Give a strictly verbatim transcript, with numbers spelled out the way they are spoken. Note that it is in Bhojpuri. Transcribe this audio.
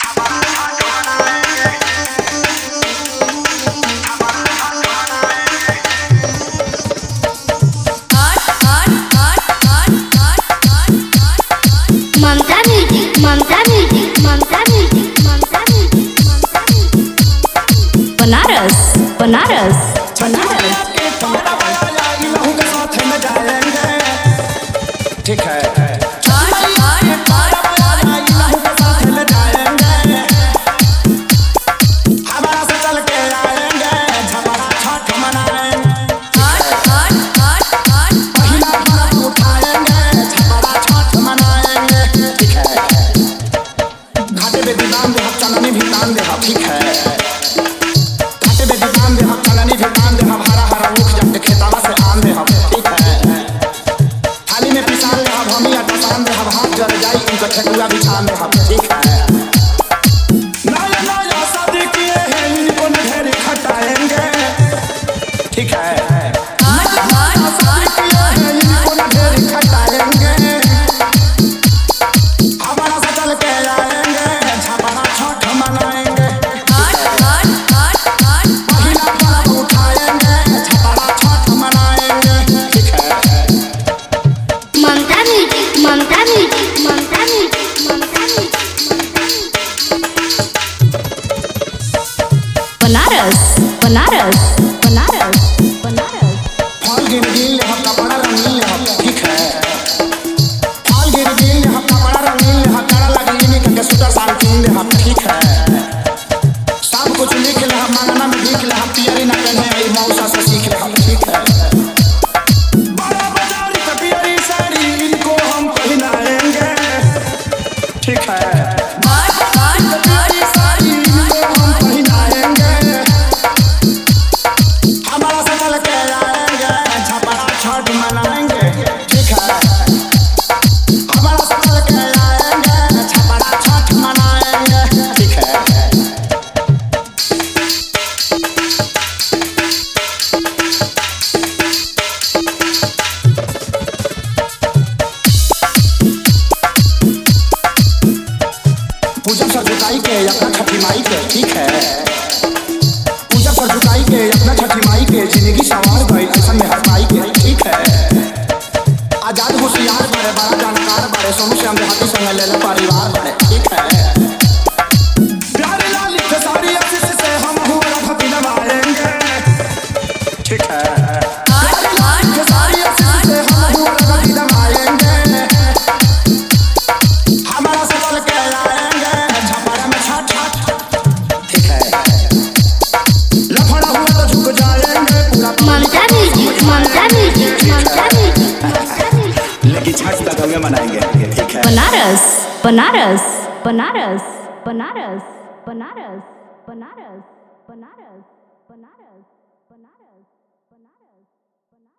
ममता music Mamta music Mamta music Mamta music Mamta music Banaras Banaras Banaras ठीक है चलनी भी तान दे ठीक है घाटे पे भी तान दे हम चलनी भी तान दे हम हरा हरा उठ जाके खेतावा से आन दे हम ठीक है थाली में पिसान ले हम हम या पसान दे हम हाथ जल जाई इनका ठेकुआ भी छान दे हम ठीक है नया नया शादी किए हैं इनको न ढेर खटाएंगे ठीक है बनारस बनारस बनारस बनारस फल गिर गिर ले हम कपड़ा रंगीन ले हम ठीक है फल गिर गिर ले हम कपड़ा रंगीन ले हम तारा लगी नहीं करके सूटर साल तीन ले हम ठीक है सब कुछ लिख ले हम मांगना में लिख ले हम पियरी ना करने आई मौसा से सीख ले हम ठीक है बड़ा बाजारी का पियरी साड़ी इनको हम पहनाएंगे ठीक है पूजा सर झुकाई के अपना छठी माई के ठीक है पूजा सर झुकाई के अपना छठी माई के जिंदगी सवार गई ऐसा में हर माई के ठीक है आजाद होशियार बड़े बड़ा जानकार बड़े सोनू श्याम देहाती संग ले ले परिवार बड़े ठीक है प्यारे लाल लिखे सारी आशीष से हम हुआ भक्ति नवाएंगे ठीक है प्यारे लाल लिखे सारी आशीष से हम हुआ भक्ति नवाएंगे हमारा सफल के Mamta music Mamta music Mamta music लेकिन छठ तक गंगे मनाएंगे ठीक है बनारस बनारस बनारस बनारस बनारस बनारस बनारस बनारस बनारस बनारस बनारस